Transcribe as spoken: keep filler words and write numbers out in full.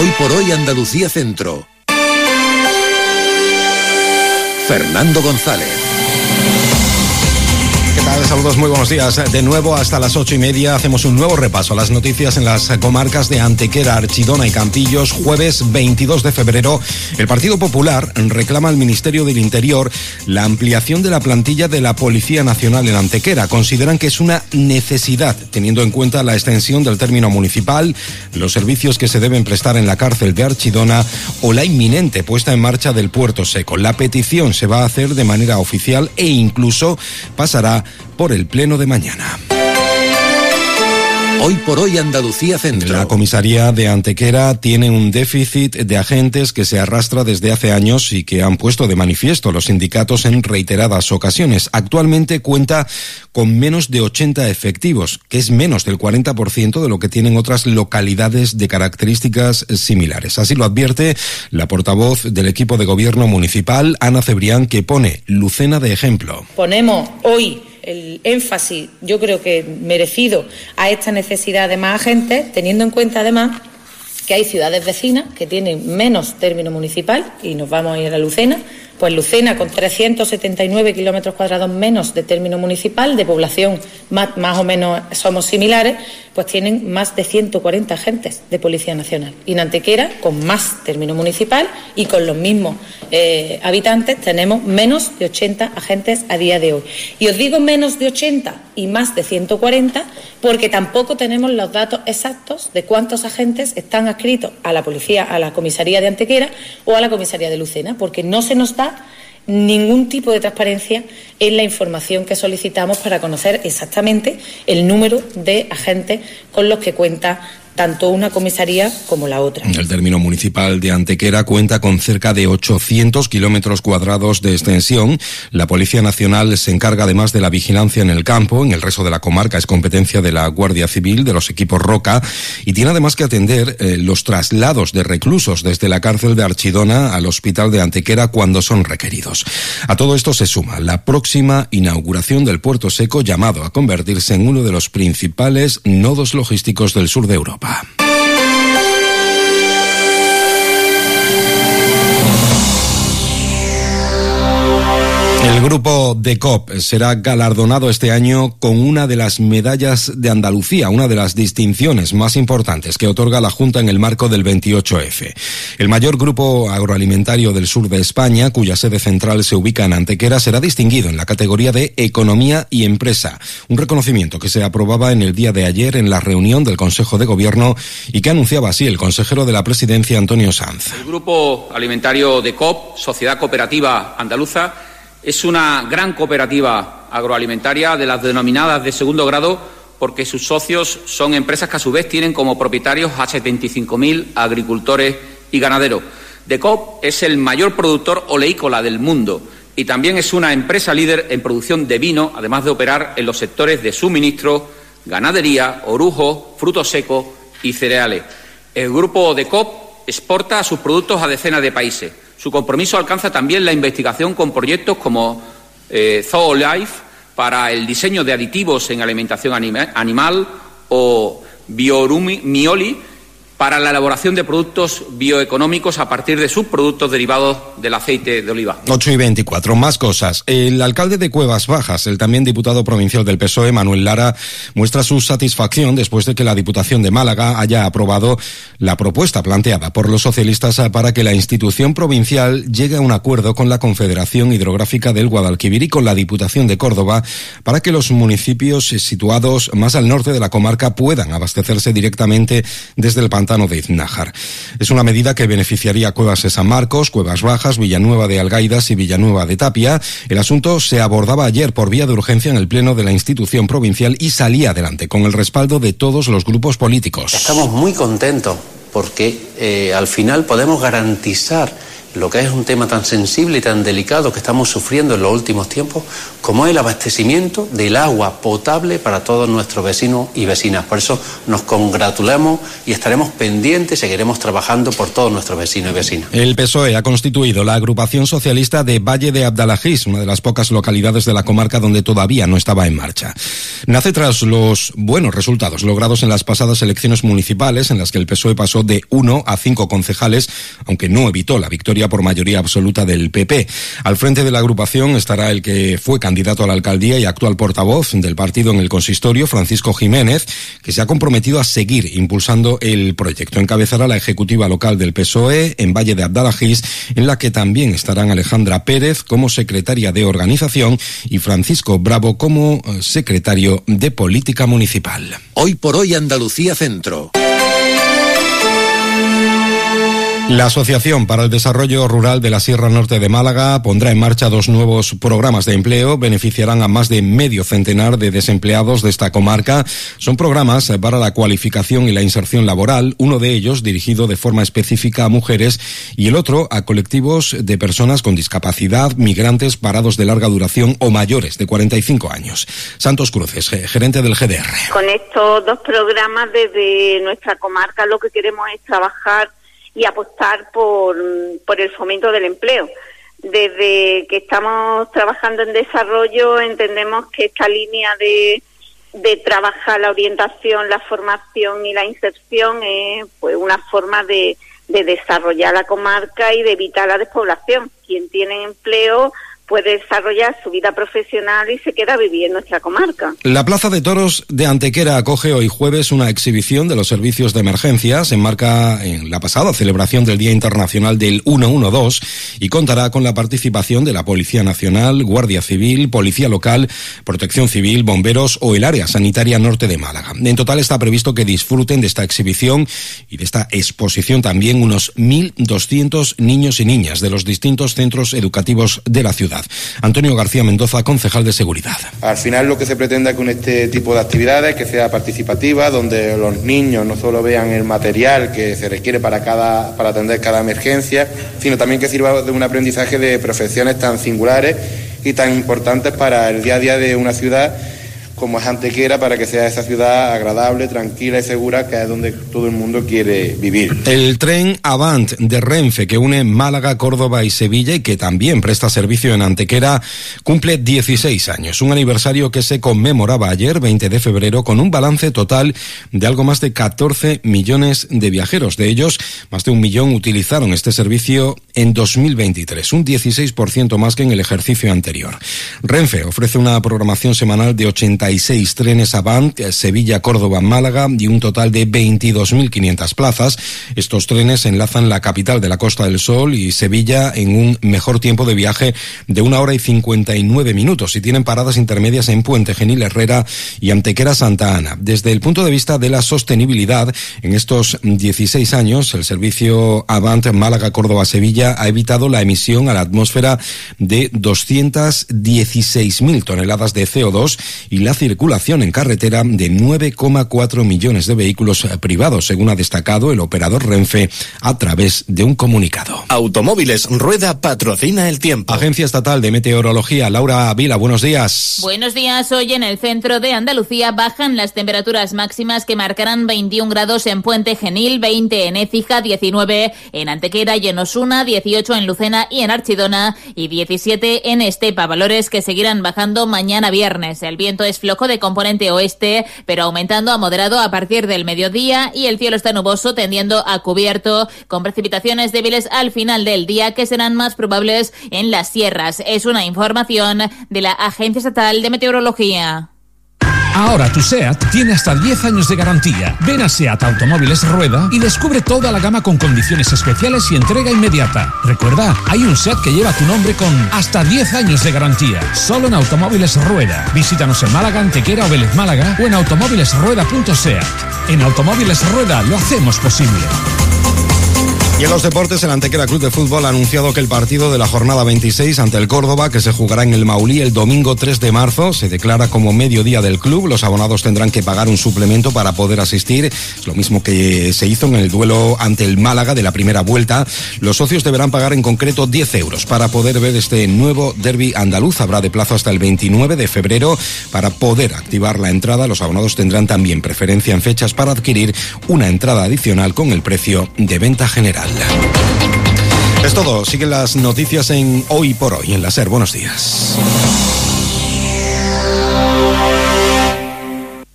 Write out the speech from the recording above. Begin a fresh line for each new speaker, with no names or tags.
Hoy por hoy Andalucía Centro. Fernando González.
Saludos, muy buenos días. De nuevo hasta las ocho y media hacemos un nuevo repaso a las noticias en las comarcas de Antequera, Archidona y Campillos. Jueves veintidós de febrero, el Partido Popular reclama al Ministerio del Interior la ampliación de la plantilla de la Policía Nacional en Antequera. Consideran que es una necesidad, teniendo en cuenta la extensión del término municipal, los servicios que se deben prestar en la cárcel de Archidona o la inminente puesta en marcha del Puerto Seco. La petición se va a hacer de manera oficial e incluso pasará por el pleno de mañana.
Hoy por hoy Andalucía Centro.
La comisaría de Antequera tiene un déficit de agentes que se arrastra desde hace años y que han puesto de manifiesto los sindicatos en reiteradas ocasiones. Actualmente cuenta con menos de ochenta efectivos, que es menos del cuarenta por ciento de lo que tienen otras localidades de características similares. Así lo advierte la portavoz del equipo de gobierno municipal, Ana Cebrián, que pone Lucena de ejemplo.
Ponemos hoy el énfasis, yo creo que merecido, a esta necesidad de más agentes, teniendo en cuenta además que hay ciudades vecinas que tienen menos término municipal, y nos vamos a ir a Lucena. Pues Lucena, con trescientos setenta y nueve kilómetros cuadrados menos de término municipal, de población más, más o menos somos similares, pues tienen más de ciento cuarenta agentes de Policía Nacional. Y en Antequera, con más término municipal y con los mismos eh, habitantes, tenemos menos de ochenta agentes a día de hoy. Y os digo menos de ochenta y más de ciento cuarenta porque tampoco tenemos los datos exactos de cuántos agentes están adscritos a la policía, a la comisaría de Antequera o a la comisaría de Lucena, porque no se nos da ningún tipo de transparencia en la información que solicitamos para conocer exactamente el número de agentes con los que cuenta tanto una comisaría como la otra.
El término municipal de Antequera cuenta con cerca de ochocientos kilómetros cuadrados de extensión. La Policía Nacional se encarga además de la vigilancia en el campo. En el resto de la comarca es competencia de la Guardia Civil, de los equipos Roca, y tiene además que atender eh, los traslados de reclusos desde la cárcel de Archidona al hospital de Antequera cuando son requeridos. A todo esto se suma la próxima inauguración del Puerto Seco, llamado a convertirse en uno de los principales nodos logísticos del sur de Europa. El grupo D E C O P será galardonado este año con una de las medallas de Andalucía, una de las distinciones más importantes que otorga la Junta en el marco del veintiocho efe. El mayor grupo agroalimentario del sur de España, cuya sede central se ubica en Antequera, será distinguido en la categoría de Economía y Empresa, un reconocimiento que se aprobaba en el día de ayer en la reunión del Consejo de Gobierno y que anunciaba así el consejero de la Presidencia, Antonio Sanz.
El grupo alimentario D E C O P, Sociedad Cooperativa Andaluza, es una gran cooperativa agroalimentaria de las denominadas de segundo grado porque sus socios son empresas que a su vez tienen como propietarios a setenta y cinco mil agricultores y ganaderos. D E C O P es el mayor productor oleícola del mundo y también es una empresa líder en producción de vino, además de operar en los sectores de suministro, ganadería, orujo, frutos secos y cereales. El grupo D E C O P exporta sus productos a decenas de países. Su compromiso alcanza también la investigación con proyectos como eh, ZooLife para el diseño de aditivos en alimentación anima, animal o Biorumioli para la elaboración de productos bioeconómicos a partir de subproductos derivados del aceite de oliva.
ocho y veinticuatro, más cosas. El alcalde de Cuevas Bajas, el también diputado provincial del P S O E, Manuel Lara, muestra su satisfacción después de que la Diputación de Málaga haya aprobado la propuesta planteada por los socialistas para que la institución provincial llegue a un acuerdo con la Confederación Hidrográfica del Guadalquivir y con la Diputación de Córdoba para que los municipios situados más al norte de la comarca puedan abastecerse directamente desde el pantano de Iznájar. Es una medida que beneficiaría a Cuevas de San Marcos, Cuevas Bajas, Villanueva de Algaidas y Villanueva de Tapia. El asunto se abordaba ayer por vía de urgencia en el Pleno de la institución provincial y salía adelante con el respaldo de todos los grupos políticos.
Estamos muy contentos porque eh, al final podemos garantizar lo que es un tema tan sensible y tan delicado que estamos sufriendo en los últimos tiempos, como es el abastecimiento del agua potable para todos nuestros vecinos y vecinas. Por eso nos congratulamos y estaremos pendientes y seguiremos trabajando por todos nuestros vecinos y vecinas.
El P S O E ha constituido la agrupación socialista de Valle de Abdalajís, una de las pocas localidades de la comarca donde todavía no estaba en marcha. Nace tras los buenos resultados logrados en las pasadas elecciones municipales, en las que el P S O E pasó de uno a cinco concejales, aunque no evitó la victoria por mayoría absoluta del P P. Al frente de la agrupación estará el que fue candidato a la alcaldía y actual portavoz del partido en el consistorio, Francisco Jiménez, que se ha comprometido a seguir impulsando el proyecto. Encabezará la ejecutiva local del P S O E en Valle de Abdalajís, en la que también estarán Alejandra Pérez como secretaria de organización y Francisco Bravo como secretario de política municipal.
Hoy por hoy Andalucía Centro.
La Asociación para el Desarrollo Rural de la Sierra Norte de Málaga pondrá en marcha dos nuevos programas de empleo. Beneficiarán a más de medio centenar de desempleados de esta comarca. Son programas para la cualificación y la inserción laboral, uno de ellos dirigido de forma específica a mujeres y el otro a colectivos de personas con discapacidad, migrantes, parados de larga duración o mayores de cuarenta y cinco años. Santos Cruces, gerente del G D R.
Con estos dos programas desde nuestra comarca lo que queremos es trabajar y apostar por, por el fomento del empleo. Desde que estamos trabajando en desarrollo entendemos que esta línea de, de trabajar la orientación, la formación y la inserción es pues una forma de, de desarrollar la comarca y de evitar la despoblación. Quien tiene empleo puede desarrollar su vida profesional y se queda a vivir en nuestra comarca.
La Plaza de Toros de Antequera acoge hoy jueves una exhibición de los servicios de emergencia. Se enmarca en la pasada celebración del Día Internacional del ciento doce y contará con la participación de la Policía Nacional, Guardia Civil, Policía Local, Protección Civil, Bomberos o el Área Sanitaria Norte de Málaga. En total está previsto que disfruten de esta exhibición y de esta exposición también unos mil doscientos niños y niñas de los distintos centros educativos de la ciudad. Antonio García Mendoza, concejal de Seguridad.
Al final lo que se pretende con este tipo de actividades es que sea participativa, donde los niños no solo vean el material que se requiere para cada para atender cada emergencia, sino también que sirva de un aprendizaje de profesiones tan singulares y tan importantes para el día a día de una ciudad como es Antequera, para que sea esa ciudad agradable, tranquila y segura, que es donde todo el mundo quiere vivir.
El tren Avant de Renfe, que une Málaga, Córdoba y Sevilla y que también presta servicio en Antequera, cumple dieciséis años, un aniversario que se conmemoraba ayer, veinte de febrero, con un balance total de algo más de catorce millones de viajeros. De ellos, más de un millón utilizaron este servicio en dos mil veintitrés, un dieciséis por ciento más que en el ejercicio anterior. Renfe ofrece una programación semanal de ochenta y seis trenes Avant, Sevilla, Córdoba, Málaga y un total de veintidós mil quinientas plazas. Estos trenes enlazan la capital de la Costa del Sol y Sevilla en un mejor tiempo de viaje de una hora y cincuenta y nueve minutos y tienen paradas intermedias en Puente Genil, Herrera y Antequera, Santa Ana. Desde el punto de vista de la sostenibilidad, en estos dieciséis años, el servicio Avant Málaga, Córdoba, Sevilla ha evitado la emisión a la atmósfera de doscientas dieciséis mil toneladas de C O dos y la circulación en carretera de nueve coma cuatro millones de vehículos privados, según ha destacado el operador Renfe a través de un comunicado.
Automóviles Rueda patrocina el tiempo.
Agencia Estatal de Meteorología, Laura Vila, buenos días.
Buenos días. Hoy en el centro de Andalucía bajan las temperaturas máximas que marcarán veintiún grados en Puente Genil, veinte en Écija, diecinueve en Antequera y en Osuna, dieciocho en Lucena y en Archidona y diecisiete en Estepa, valores que seguirán bajando mañana viernes. El viento es flojo de componente oeste, pero aumentando a moderado a partir del mediodía y el cielo está nuboso tendiendo a cubierto, con precipitaciones débiles al final del día que serán más probables en las sierras. Es una información de la Agencia Estatal de Meteorología.
Ahora tu SEAT tiene hasta diez años de garantía. Ven a SEAT Automóviles Rueda y descubre toda la gama con condiciones especiales y entrega inmediata. Recuerda, hay un SEAT que lleva tu nombre con hasta diez años de garantía. Solo en Automóviles Rueda. Visítanos en Málaga, Antequera o Vélez Málaga o en automóviles rueda punto seat. En Automóviles Rueda lo hacemos posible.
Y en los deportes, el Antequera Club de Fútbol ha anunciado que el partido de la jornada veintiséis ante el Córdoba, que se jugará en el Maulí el domingo tres de marzo, se declara como mediodía del club. Los abonados tendrán que pagar un suplemento para poder asistir. Es lo mismo que se hizo en el duelo ante el Málaga de la primera vuelta. Los socios deberán pagar en concreto diez euros para poder ver este nuevo derbi andaluz. Habrá de plazo hasta el veintinueve de febrero para poder activar la entrada. Los abonados tendrán también preferencia en fechas para adquirir una entrada adicional con el precio de venta general. Es todo. Siguen las noticias en Hoy por Hoy en la SER. Buenos días.